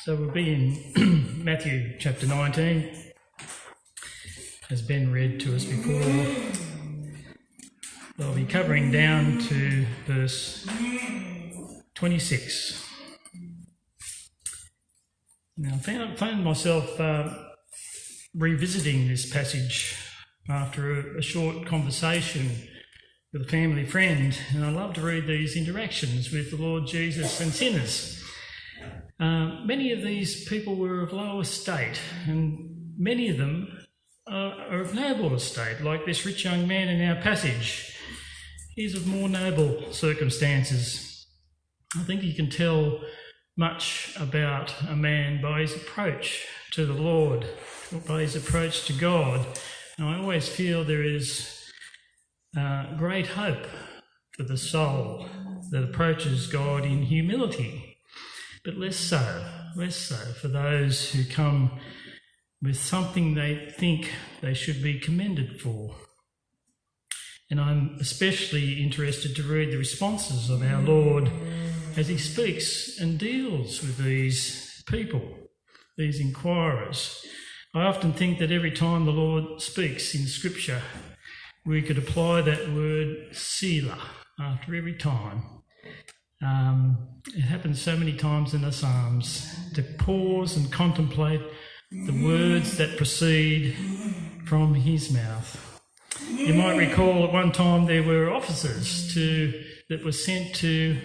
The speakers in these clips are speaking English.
So we'll be in Matthew chapter 19, as Ben read to us before. We'll be covering down to verse 26. Now, I found myself revisiting this passage after a short conversation with a family friend, and I love to read these interactions with the Lord Jesus and sinners. Many of these people were of low estate, and many of them are of noble estate, like this rich young man in our passage. He's of more noble circumstances. I think you can tell much about a man by his approach to the Lord, by his approach to God. And I always feel there is great hope for the soul that approaches God in humility, but less so for those who come with something they think they should be commended for. And I'm especially interested to read the responses of our Lord as he speaks and deals with these people, these inquirers. I often think that every time the Lord speaks in Scripture, we could apply that word Selah after every time. It happens so many times in the Psalms to pause and contemplate the words that proceed from his mouth. You might recall at one time there were officers that were sent to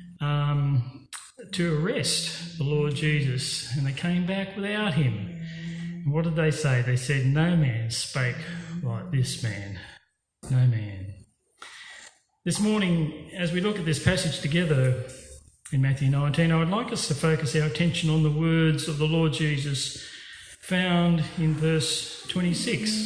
arrest the Lord Jesus, and they came back without him. And what did they say? They said, "No man spake like this man, no man." This morning, as we look at this passage together in Matthew 19, I would like us to focus our attention on the words of the Lord Jesus found in verse 26.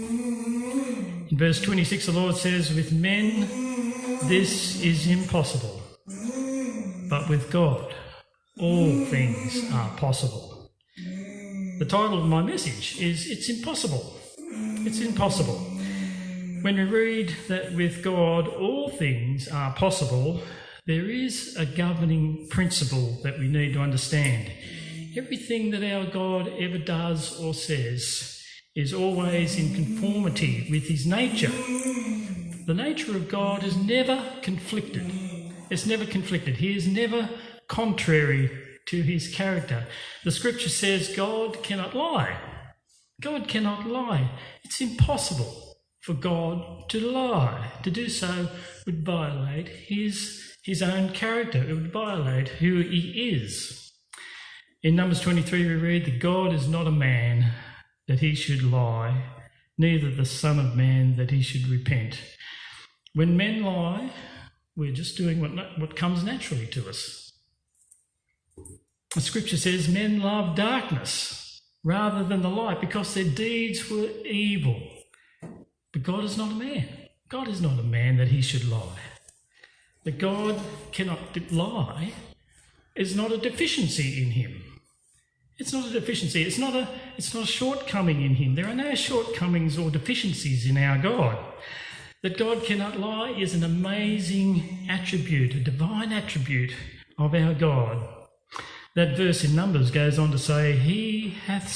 In verse 26, the Lord says, "With men this is impossible, but with God all things are possible." The title of my message is "It's Impossible." It's impossible. When we read that with God all things are possible, there is a governing principle that we need to understand. Everything that our God ever does or says is always in conformity with his nature. The nature of God is never conflicted. It's never conflicted. He is never contrary to his character. The Scripture says God cannot lie. God cannot lie. It's impossible for God to lie. To do so would violate his own character. It would violate who he is. In Numbers 23 we read that God is not a man that he should lie, neither the Son of Man that he should repent. When men lie, we're just doing what comes naturally to us. The Scripture says men love darkness rather than the light because their deeds were evil. But God is not a man. God is not a man that he should lie. That God cannot lie is not a deficiency in him. It's not a deficiency. It's not a shortcoming in him. There are no shortcomings or deficiencies in our God. That God cannot lie is an amazing attribute, a divine attribute of our God. That verse in Numbers goes on to say, hath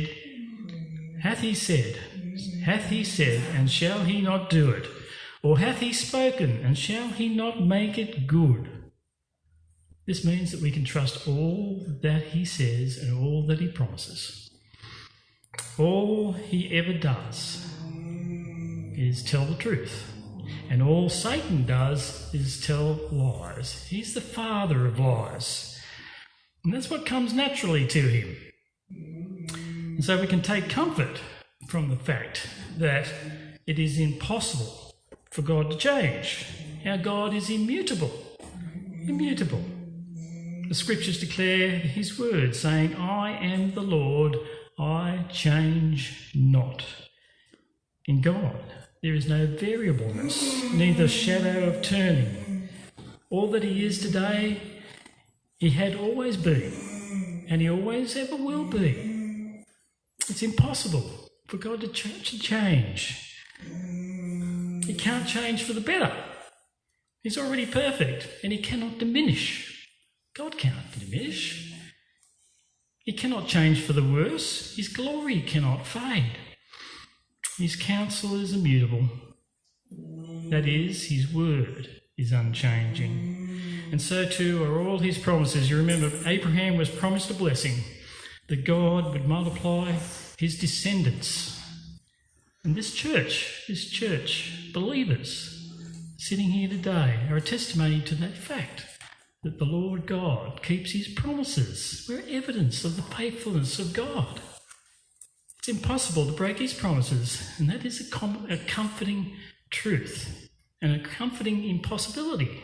he said, and shall he not do it? Or hath he spoken, and shall he not make it good? This means that we can trust all that he says and all that he promises. All he ever does is tell the truth. And all Satan does is tell lies. He's the father of lies. And that's what comes naturally to him. And so we can take comfort from the fact that it is impossible for God to change. Our God is immutable. Immutable. The Scriptures declare his word, saying, "I am the Lord, I change not." In God, there is no variableness, neither shadow of turning. All that he is today, he had always been, and he always ever will be. It's impossible for God to change. He can't change for the better. He's already perfect, and he cannot diminish. God cannot diminish. He cannot change for the worse. His glory cannot fade. His counsel is immutable. That is, his word is unchanging. And so too are all his promises. You remember, Abraham was promised a blessing, that God would multiply his descendants. And this church, believers sitting here today, are a testimony to that fact, that the Lord God keeps his promises. We're evidence of the faithfulness of God. It's impossible to break his promises, and that is a comforting truth and a comforting impossibility.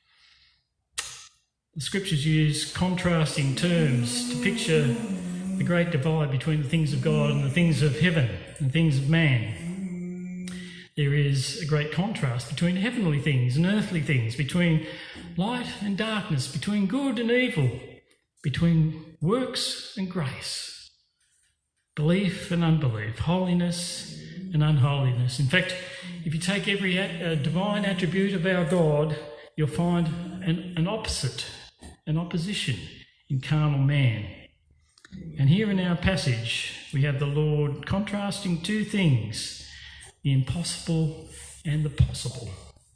The scriptures use contrasting terms to picture the great divide between the things of God and the things of heaven and things of man. There is a great contrast between heavenly things and earthly things, between light and darkness, between good and evil, between works and grace, belief and unbelief, holiness and unholiness. In fact, if you take every divine attribute of our God, you'll find an opposite, an opposition in carnal man. And here in our passage, we have the Lord contrasting two things, the impossible and the possible.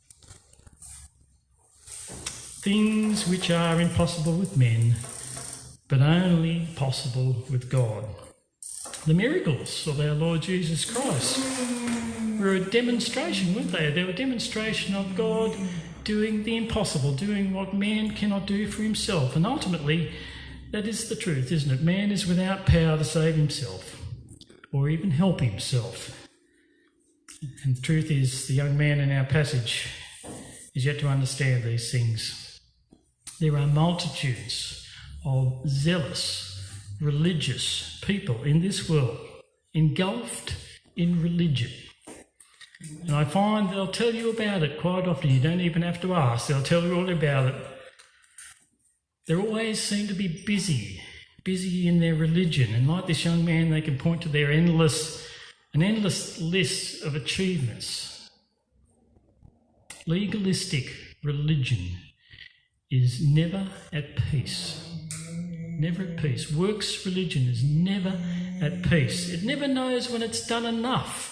Things which are impossible with men, but only possible with God. The miracles of our Lord Jesus Christ were a demonstration, weren't they? They were a demonstration of God doing the impossible, doing what man cannot do for himself. And ultimately, that is the truth, isn't it? Man is without power to save himself or even help himself. And the truth is, the young man in our passage is yet to understand these things. There are multitudes of zealous, religious people in this world, engulfed in religion. And I find they'll tell you about it quite often. You don't even have to ask. They'll tell you all about it. They always seem to be busy in their religion. And like this young man, they can point to their endless list of achievements. Legalistic religion is never at peace. Never at peace. Works religion is never at peace. It never knows when it's done enough.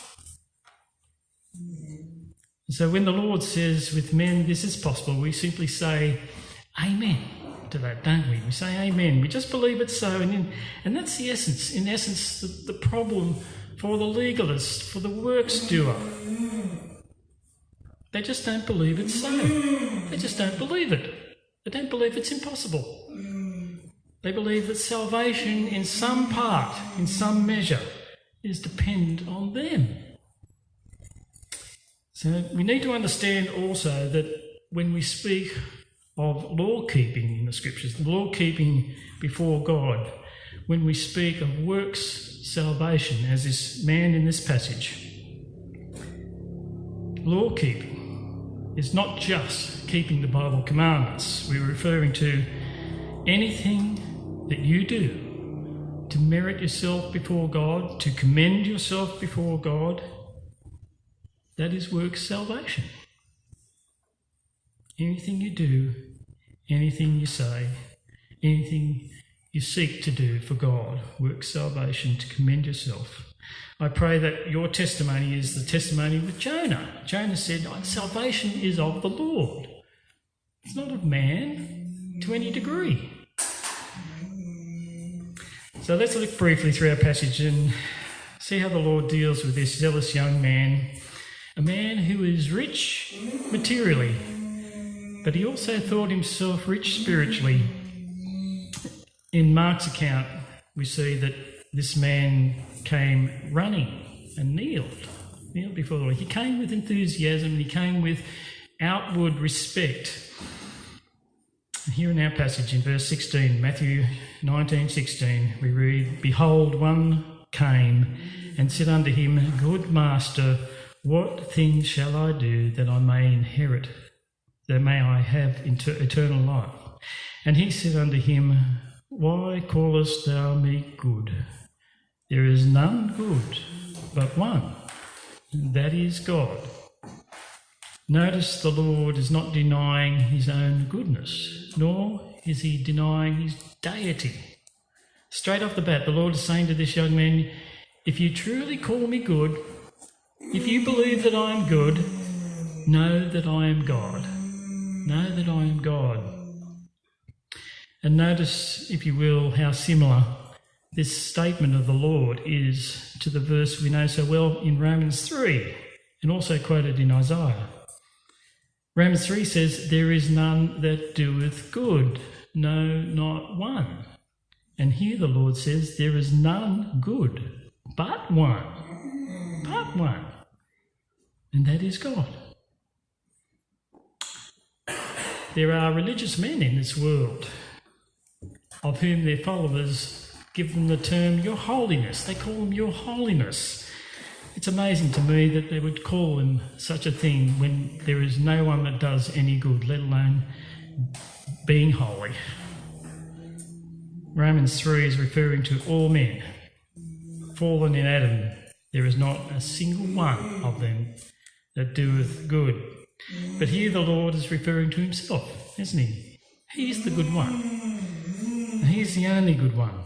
So when the Lord says with men this is possible, we simply say amen to that, don't we? We say amen. We just believe it's so. And that's the essence. In essence, the problem for the legalist, for the works doer. They just don't believe it's so. They just don't believe it. They don't believe it's impossible. They believe that salvation in some part, in some measure, is dependent on them. So we need to understand also that when we speak of law-keeping in the scriptures, the law-keeping before God, when we speak of works salvation, as this man in this passage, law-keeping is not just keeping the Bible commandments. We're referring to anything that you do to merit yourself before God, to commend yourself before God. That is works salvation. Anything you do, anything you say, anything you seek to do for God, works salvation, to commend yourself. I pray that your testimony is the testimony with Jonah. Jonah said, salvation is of the Lord. It's not of man to any degree. So let's look briefly through our passage and see how the Lord deals with this zealous young man, a man who is rich materially, but he also thought himself rich spiritually. In Mark's account, we see that this man came running and kneeled before the Lord. He came with enthusiasm and he came with outward respect. Here in our passage in verse 16, Matthew 19:16, we read, "Behold, one came and said unto him, Good master, what things shall I do that I may inherit, that may I have eternal life? And he said unto him, Why callest thou me good? There is none good but one, and that is God." Notice the Lord is not denying his own goodness, nor is he denying his deity. Straight off the bat, the Lord is saying to this young man, if you truly call me good, if you believe that I am good, know that I am God. Know that I am God. And notice, if you will, how similar this statement of the Lord is to the verse we know so well in Romans 3, and also quoted in Isaiah. Romans 3 says, there is none that doeth good, no, not one. And here the Lord says, there is none good, but one. But one. And that is God. There are religious men in this world of whom their followers give them the term Your Holiness. They call them Your Holiness. It's amazing to me that they would call him such a thing when there is no one that does any good, let alone being holy. Romans 3 is referring to all men. Fallen in Adam, there is not a single one of them that doeth good. But here the Lord is referring to himself, isn't he? He's the good one. And he's the only good one.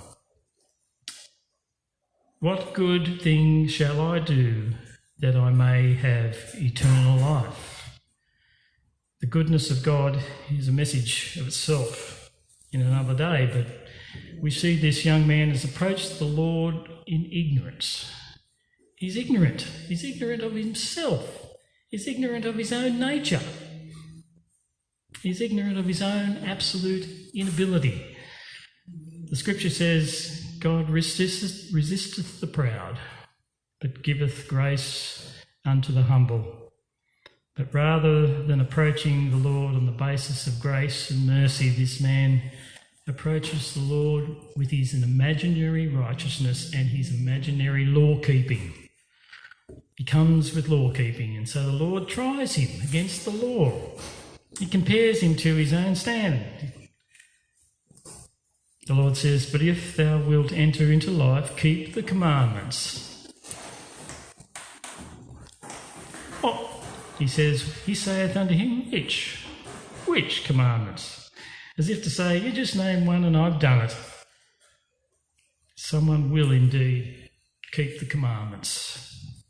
What good thing shall I do that I may have eternal life? The goodness of God is a message of itself in another day, but we see this young man has approached the Lord in ignorance. He's ignorant. He's ignorant of himself. He's ignorant of his own nature. He's ignorant of his own absolute inability. The scripture says, God resisteth the proud, but giveth grace unto the humble. But rather than approaching the Lord on the basis of grace and mercy, this man approaches the Lord with his imaginary righteousness and his imaginary law-keeping. He comes with law-keeping, and so the Lord tries him against the law. He compares him to his own standard. The Lord says, but if thou wilt enter into life, keep the commandments. Oh, he says, he saith unto him, which commandments? As if to say, you just name one and I've done it. Someone will indeed keep the commandments.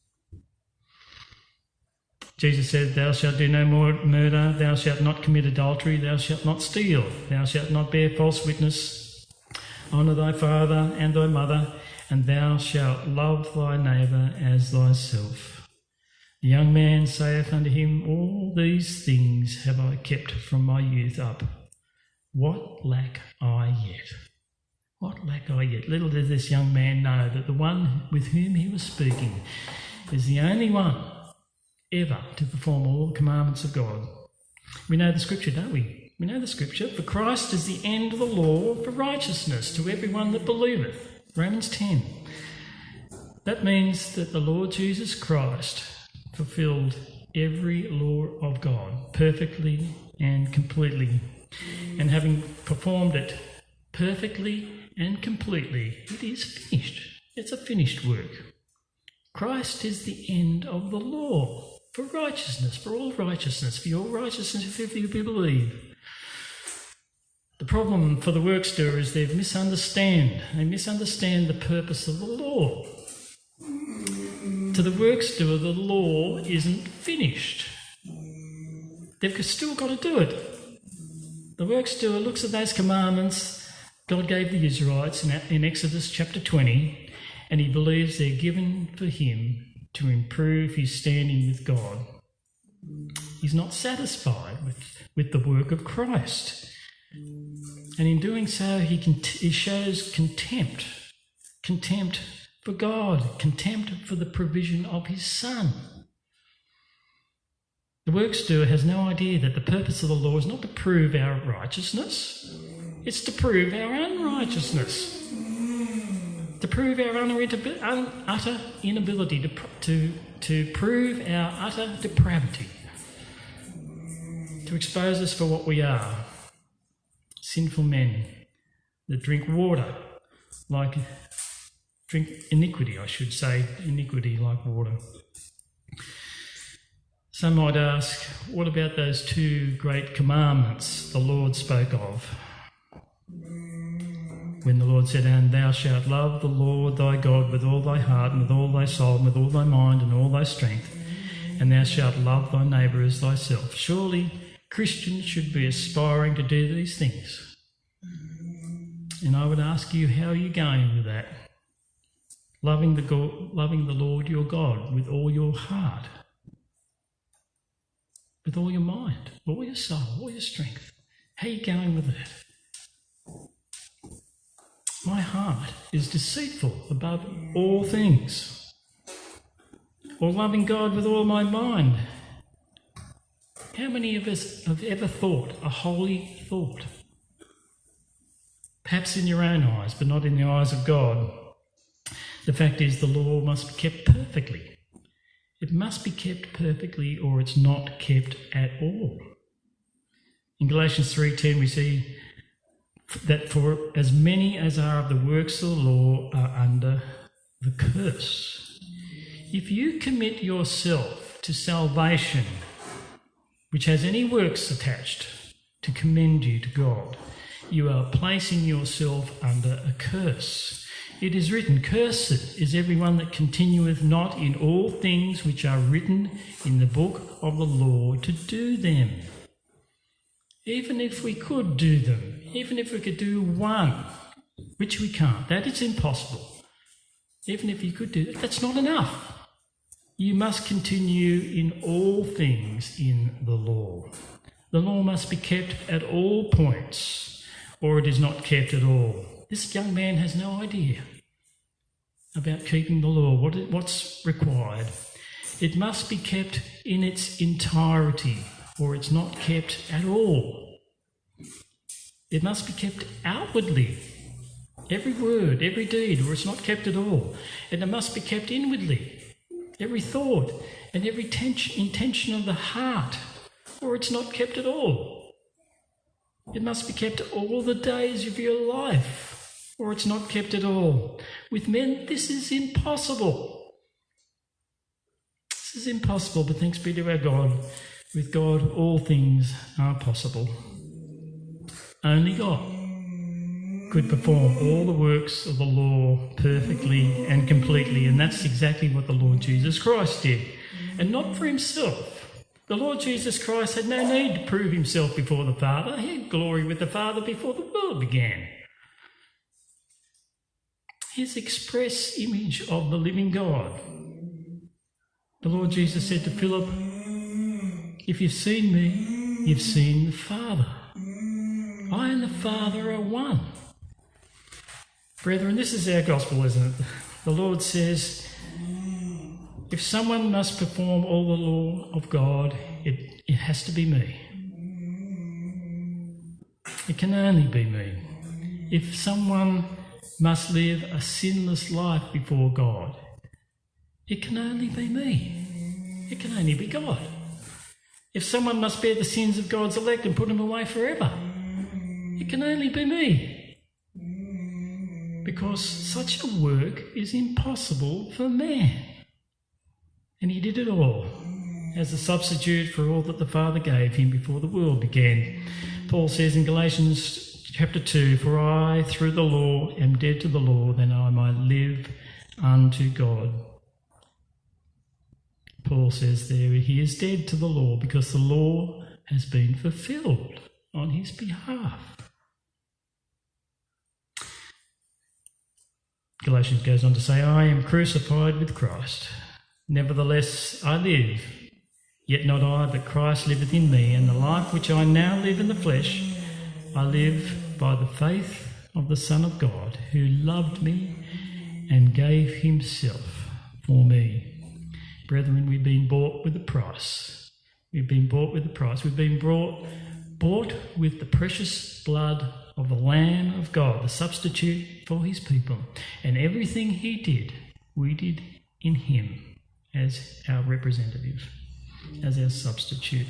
Jesus said, thou shalt do no more murder, thou shalt not commit adultery, thou shalt not steal, thou shalt not bear false witness, honour thy father and thy mother, and thou shalt love thy neighbour as thyself. The young man saith unto him, all these things have I kept from my youth up. What lack I yet? What lack I yet? Little did this young man know that the one with whom he was speaking is the only one ever to perform all the commandments of God. We know the scripture, don't we? We know the scripture. For Christ is the end of the law for righteousness to everyone that believeth. Romans 10. That means that the Lord Jesus Christ fulfilled every law of God perfectly and completely. And having performed it perfectly and completely, it is finished. It's a finished work. Christ is the end of the law for righteousness, for all righteousness, for your righteousness if you believe. The problem for the works doer is they misunderstand the purpose of the law. To the works doer, the law isn't finished. They've still got to do it. The works doer looks at those commandments God gave the Israelites in Exodus chapter 20, and he believes they're given for him to improve his standing with God. He's not satisfied with the work of Christ. And in doing so, he shows contempt for God, contempt for the provision of his Son. The works doer has no idea that the purpose of the law is not to prove our righteousness, it's to prove our unrighteousness, to prove our utter inability, to prove our utter depravity, to expose us for what we are. Sinful men that drink iniquity like water. Some might ask, what about those two great commandments the Lord spoke of? when the Lord said, "And thou shalt love the Lord thy God with all thy heart and with all thy soul and with all thy mind and all thy strength, and thou shalt love thy neighbour as thyself." Surely Christians should be aspiring to do these things. And I would ask you, how are you going with that? Loving the Lord your God with all your heart, with all your mind, all your soul, all your strength. How are you going with that? My heart is deceitful above all things. Or loving God with all my mind. How many of us have ever thought a holy thought? Perhaps in your own eyes, but not in the eyes of God. The fact is, the law must be kept perfectly. It must be kept perfectly, or it's not kept at all. In Galatians 3:10 we see that for as many as are of the works of the law are under the curse. If you commit yourself to salvation, which has any works attached to commend you to God, you are placing yourself under a curse. It is written, "Cursed is everyone that continueth not in all things which are written in the book of the law to do them." Even if we could do them, even if we could do one, which we can't, that is impossible. Even if you could do that, that's not enough. You must continue in all things in the law. The law must be kept at all points, or it is not kept at all. This young man has no idea about keeping the law, what's required. It must be kept in its entirety, or it's not kept at all. It must be kept outwardly, every word, every deed, or it's not kept at all. And it must be kept inwardly, every thought and every intention of the heart, or it's not kept at all. It must be kept all the days of your life, or it's not kept at all. With men, this is impossible. This is impossible, but thanks be to our God. With God, all things are possible. Only God could perform all the works of the law perfectly and completely, and that's exactly what the Lord Jesus Christ did, and not for himself. The Lord Jesus Christ had no need to prove himself before the Father. He had glory with the Father before the world began. His express image of the living God. The Lord Jesus said to Philip, "If you've seen me, you've seen the Father. I and the Father are one." Brethren, this is our gospel, isn't it? The Lord says, if someone must perform all the law of God, it has to be me. It can only be me. If someone must live a sinless life before God, it can only be me. It can only be God. If someone must bear the sins of God's elect and put them away forever, it can only be me. Because such a work is impossible for man. And he did it all as a substitute for all that the Father gave him before the world began. Paul says in Galatians chapter 2, "For I, through the law, am dead to the law, that I might live unto God." Paul says there he is dead to the law because the law has been fulfilled on his behalf. Galatians goes on to say, "I am crucified with Christ. Nevertheless I live, yet not I, but Christ liveth in me, and the life which I now live in the flesh, I live by the faith of the Son of God, who loved me and gave himself for me." Brethren, we've been bought with a price. We've been bought with a price. We've been bought with the precious blood of the Lamb of God, the substitute for his people. And everything he did, we did in him as our representative, as our substitute.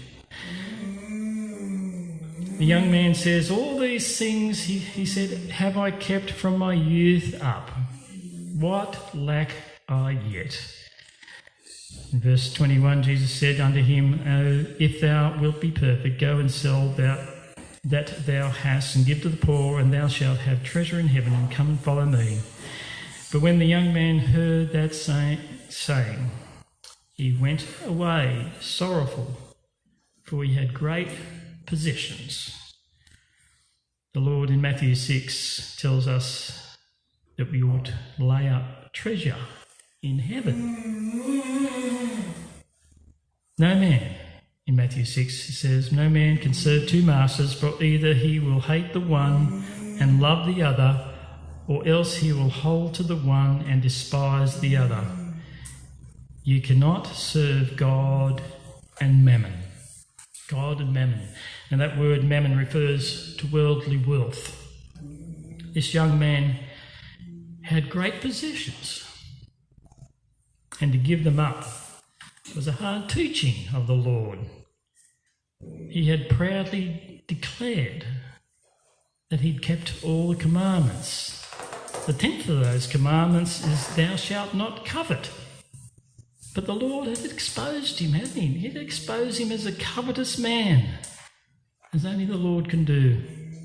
The young man says, "All these things," he said, "have I kept from my youth up. What lack I yet?" In verse 21, Jesus said unto him, "Oh, if thou wilt be perfect, go and sell that thou hast, and give to the poor, and thou shalt have treasure in heaven, and come and follow me. But when the young man heard that saying, he went away sorrowful, for he had great possessions. The Lord in Matthew 6 tells us that we ought to lay up treasure in heaven. No man, in Matthew 6, he says, no man can serve two masters, for either he will hate the one and love the other, or else he will hold to the one and despise the other. You cannot serve God and mammon. God and mammon. And that word mammon refers to worldly wealth. This young man had great possessions, and to give them up was a hard teaching of the Lord. He had proudly declared that he'd kept all the commandments. The 10th of those commandments is, thou shalt not covet. But the Lord had exposed him, hadn't he? He had exposed him as a covetous man, as only the Lord can do.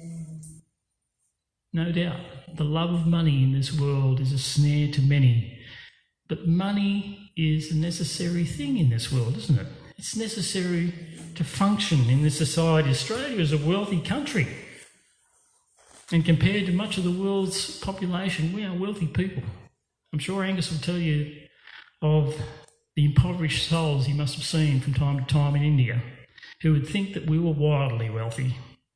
No doubt, the love of money in this world is a snare to many. But money is a necessary thing in this world, isn't it? It's necessary to function in this society. Australia is a wealthy country. And compared to much of the world's population, we are wealthy people. I'm sure Angus will tell you of the impoverished souls he must have seen from time to time in India, who would think that we were wildly wealthy.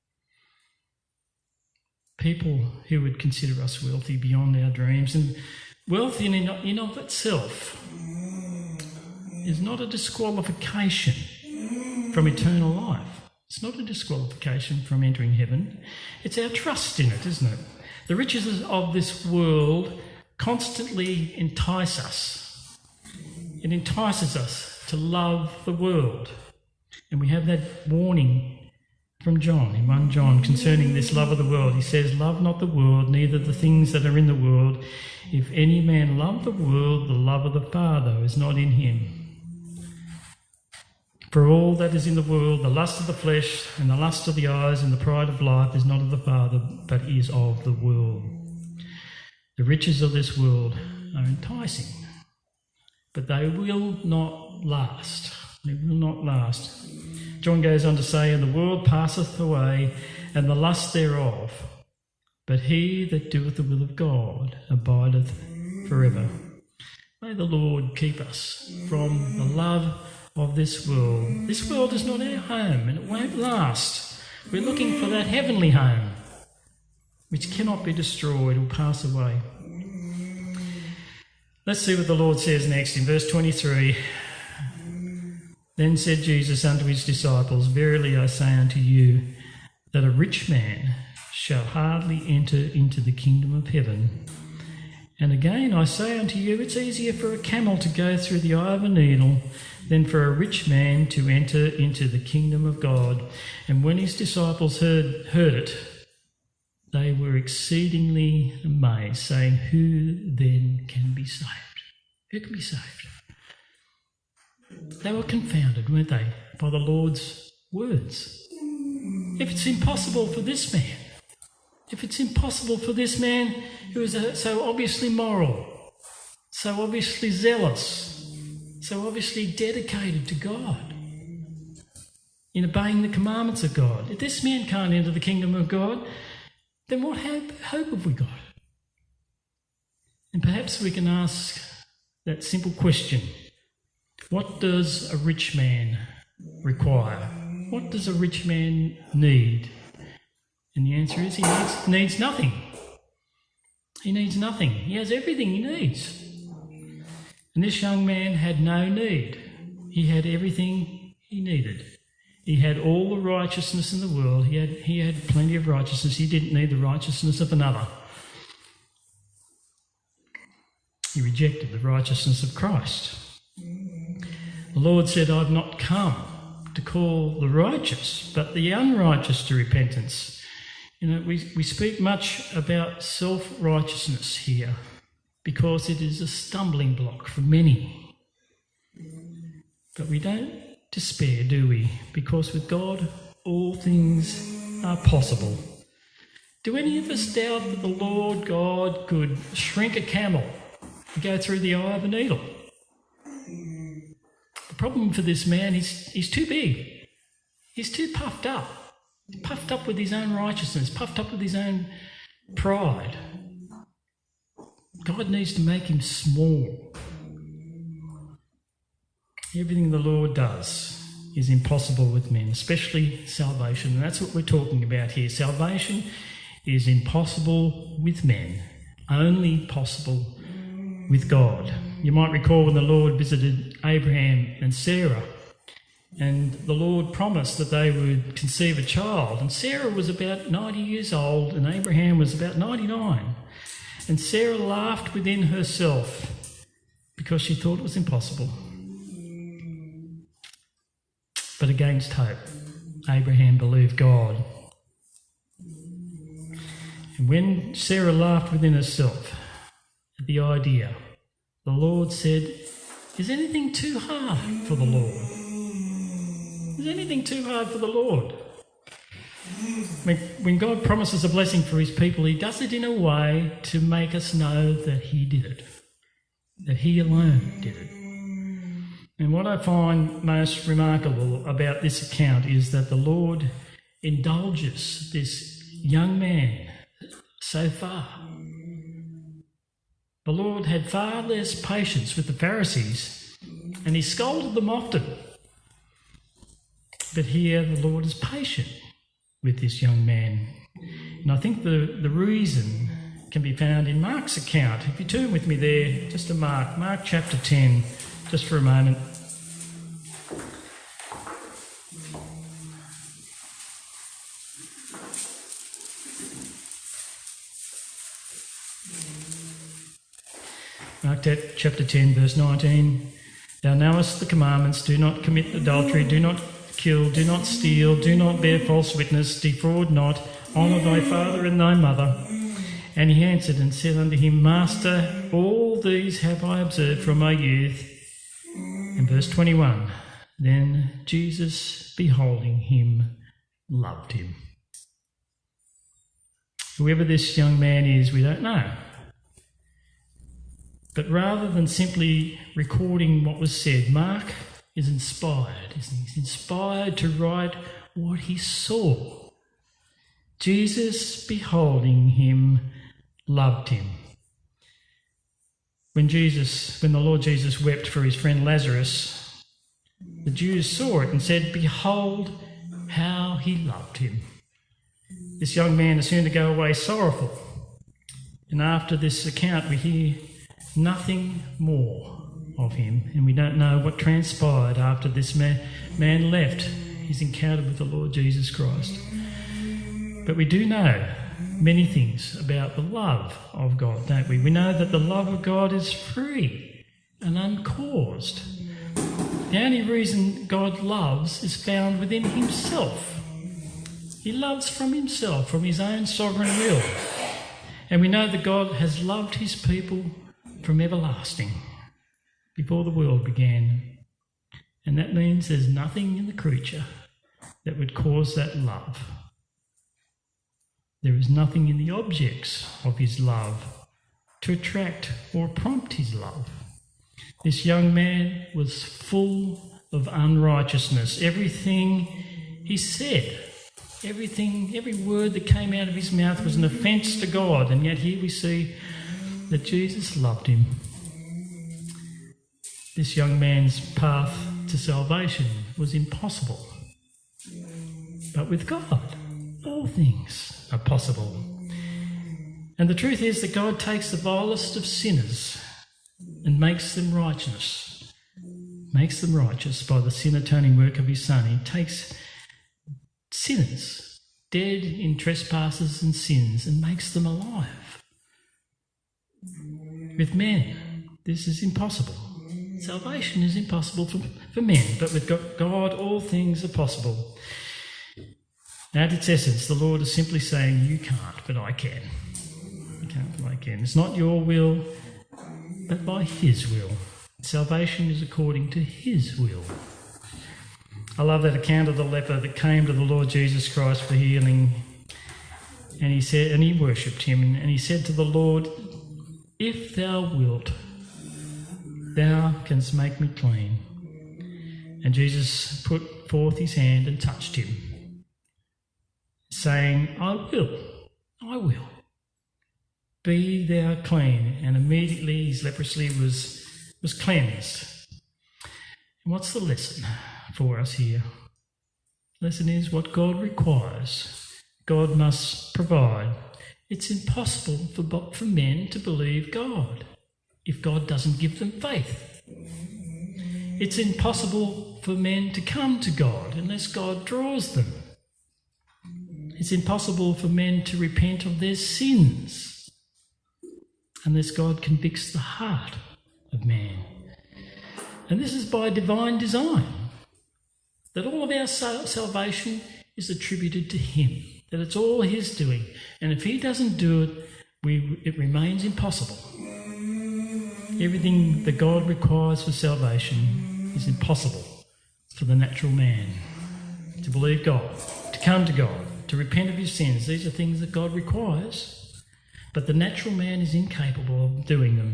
People who would consider us wealthy beyond our dreams. And wealth in and of itself is not a disqualification from eternal life. It's not a disqualification from entering heaven. It's our trust in it, isn't it? The riches of this world constantly entice us. It entices us to love the world. And we have that warning from John, in 1 John, concerning this love of the world. He says, love not the world, neither the things that are in the world. If any man love the world, the love of the Father is not in him. For all that is in the world, the lust of the flesh and the lust of the eyes and the pride of life is not of the Father, but is of the world. The riches of this world are enticing, but they will not last. They will not last. John goes on to say, and the world passeth away, and the lust thereof, but he that doeth the will of God abideth forever. May the Lord keep us from the love of this world. This world is not our home, and it won't last. We're looking for that heavenly home, which cannot be destroyed or pass away. Let's see what the Lord says next in verse 23. Then said Jesus unto his disciples, verily I say unto you, that a rich man shall hardly enter into the kingdom of heaven. And again I say unto you, it's easier for a camel to go through the eye of a needle than for a rich man to enter into the kingdom of God. And when his disciples heard it, they were exceedingly amazed, saying, who then can be saved? Who can be saved? They were confounded, weren't they, by the Lord's words. If it's impossible for this man, if it's impossible for this man who is so obviously moral, so obviously zealous, so obviously dedicated to God, in obeying the commandments of God, if this man can't enter the kingdom of God, then what hope have we got? And perhaps we can ask that simple question, what does a rich man require? What does a rich man need? And the answer is he needs nothing. He needs nothing. He has everything he needs. And this young man had no need. He had everything he needed. He had all the righteousness in the world. He had plenty of righteousness. He didn't need the righteousness of another. He rejected the righteousness of Christ. The Lord said, I've not come to call the righteous, but the unrighteous to repentance. You know, we speak much about self-righteousness here because it is a stumbling block for many. But we don't despair, do we? Because with God, all things are possible. Do any of us doubt that the Lord God could shrink a camel and go through the eye of a needle? The problem for this man is he's too big. He's too puffed up with his own righteousness, puffed up with his own pride. God needs to make him small. Everything the Lord does is impossible with men, especially salvation. And that's what we're talking about here. Salvation is impossible with men, only possible with God. You might recall when the Lord visited Abraham and Sarah, and the Lord promised that they would conceive a child. And Sarah was about 90 years old and Abraham was about 99. And Sarah laughed within herself because she thought it was impossible. But against hope, Abraham believed God. And when Sarah laughed within herself at the idea, the Lord said, "Is anything too hard for the Lord? Is anything too hard for the Lord?" When God promises a blessing for his people, he does it in a way to make us know that he did it, that he alone did it. And what I find most remarkable about this account is that the Lord indulges this young man so far. The Lord had far less patience with the Pharisees, and he scolded them often. But here the Lord is patient with this young man. And I think the reason can be found in Mark's account. If you turn with me there, just to Mark chapter 10, just for a moment. Mark chapter 10, verse 19. Thou knowest the commandments: do not commit adultery, do not kill, do not steal, do not bear false witness, defraud not, honour thy father and thy mother. And he answered and said unto him, Master, all these have I observed from my youth. And verse 21, then Jesus, beholding him, loved him. Whoever this young man is, we don't know. But rather than simply recording what was said, Mark is inspired, isn't he? He's inspired to write what he saw. Jesus, beholding him, loved him. When the Lord Jesus wept for his friend Lazarus, the Jews saw it and said, Behold how he loved him. This young man is soon to go away sorrowful. And after this account, we hear nothing more of him, and we don't know what transpired after this man left his encounter with the Lord Jesus Christ. But we do know many things about the love of God, don't we? We know that the love of God is free and uncaused. The only reason God loves is found within himself. He loves from himself, from his own sovereign will. And we know that God has loved his people from everlasting, before the world began. And that means there's nothing in the creature that would cause that love. There is nothing in the objects of his love to attract or prompt his love. This young man was full of unrighteousness. Everything he said, every word that came out of his mouth was an offence to God. And yet here we see that Jesus loved him. This young man's path to salvation was impossible. But with God, all things are possible. And the truth is that God takes the vilest of sinners and makes them righteous by the sin-atoning work of his Son. He takes sinners, dead in trespasses and sins, and makes them alive. With men, this is impossible. Salvation is impossible for men, but with God, all things are possible. At its essence, the Lord is simply saying, you can't, but I can. You can't, but I can. It's not your will, but by his will. Salvation is according to his will. I love that account of the leper that came to the Lord Jesus Christ for healing. And he said, and he worshipped him, and he said to the Lord, "If thou wilt, thou canst make me clean." And Jesus put forth his hand and touched him, saying, I will. Be thou clean. And immediately his leprosy was cleansed. And what's the lesson for us here? The lesson is what God requires, God must provide. It's impossible for men to believe God if God doesn't give them faith. It's impossible for men to come to God unless God draws them. It's impossible for men to repent of their sins unless God convicts the heart of man. And this is by divine design, that all of our salvation is attributed to him, that it's all his doing. And if he doesn't do it, it remains impossible. Everything that God requires for salvation is impossible for the natural man. To believe God, to come to God, to repent of his sins, these are things that God requires, but the natural man is incapable of doing them.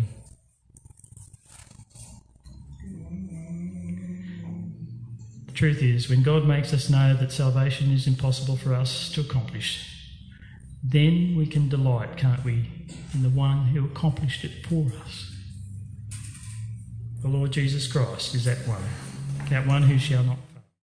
The truth is, when God makes us know that salvation is impossible for us to accomplish, then we can delight, can't we, in the one who accomplished it for us. The Lord Jesus Christ is that one who shall not